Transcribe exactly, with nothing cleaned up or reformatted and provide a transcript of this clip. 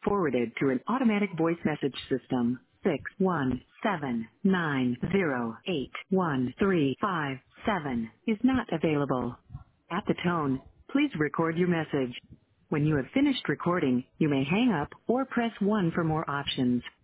forwarded to an automatic voice message system. Six one seven nine zero eight one three five seven is not available. At the tone, please record your message. When you have finished recording, you may hang up or press one for more options.